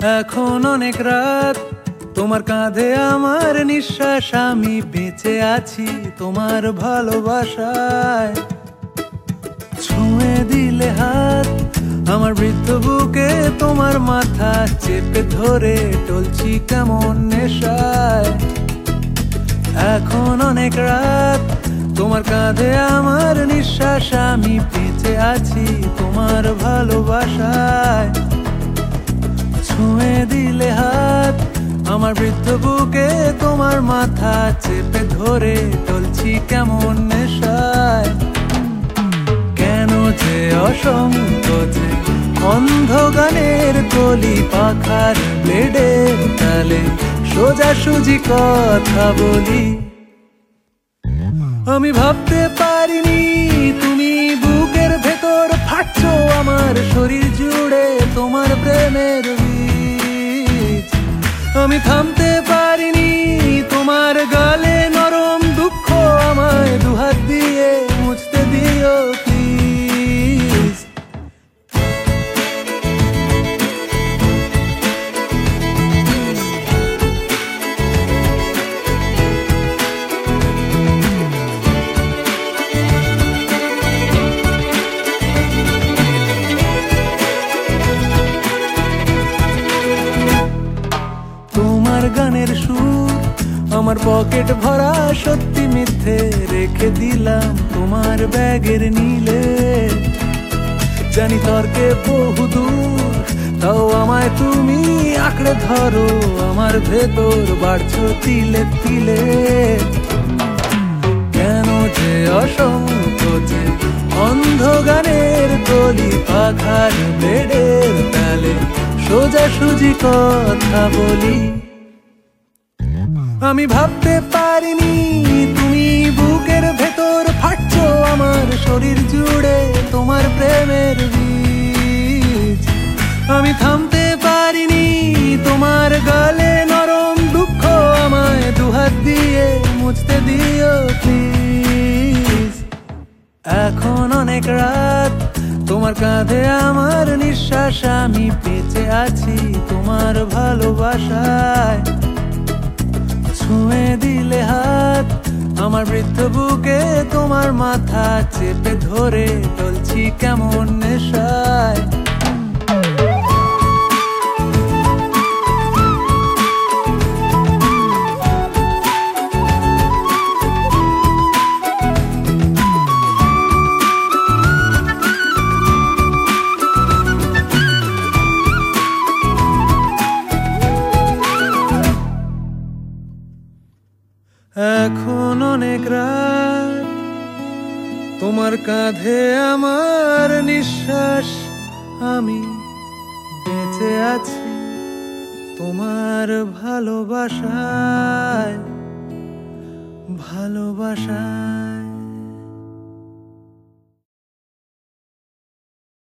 এখন অনেক রাত, তোমার কাঁধে আমার নিঃশ্বাস, আমি বেঁচে আছি তোমার ভালোবাসায়। ছুঁয়ে দিলে হাত আমার বৃদ্ধ বুকে, তোমার মাথা চেপে ধরে টলছি কেমন নেশায়। এখন অনেক রাত, তোমার কাঁধে আমার নিঃশ্বাস, আমি বেঁচে আছি তোমার ভালোবাসায়। ছুঁয়ে দিলে হাত আমার বৃদ্ধ বুকে, তোমার মাথা চেপে ধরে টলছি কেমন নেশায়। কেন যে অসংকোচে অন্ধ গানের কলি পাখার ব্লেডের তালে সোজাসুজি কথা বলি। আমি ভাবতে পারিনি তুমি বুকের ভেতর ফাটছো আমার শরীর জুড়ে তোমার প্রেমের বীজ। আমি থামতে পারিনি তোমার গালে নরম দুঃখ, আমায় দুহাত দিয়ে মুছতে দিও প্লিজ। তোমার গানের সুর আমার পকেট ভরা, সত্যি মিথ্যে রেখে দিলাম তোমার ব্যাগের নীলে। জানি তর্কে বহুদূর, তাও আমায় তুমি আঁকড়ে ধরো, আমার ভেতর বাড়ছো তিলে তিলে। কেন যে অসংকোচে অন্ধ গানের কলি পাখার বেডের তালে সোজাসুজি কথা বলি। আমি ভাবতে পারিনি তুমি বুকের ভেতর ফাটছো আমার শরীর জুড়ে তোমার প্রেমের বীজ। আমি থামতে পারিনি তোমার গালে নরম দুঃখ, আমায় দুহাত দিয়ে মুছতে দিও প্লিজ। এখন অনেক রাত, তোমার কাঁধে আমার নিঃশ্বাস, আমি বেঁচে আছি তোমার ভালোবাসায়। ছুঁয়ে দিলে হাত আমার বৃদ্ধ বুকে, তোমার মাথা চেপে ধরে টলছি কেমন নেশায়। এখন অনেক রাত, তোমার কাঁধে আমার নিঃশ্বাস, আমি বেঁচে আছি তোমার ভালোবাসায় ভালোবাসায়।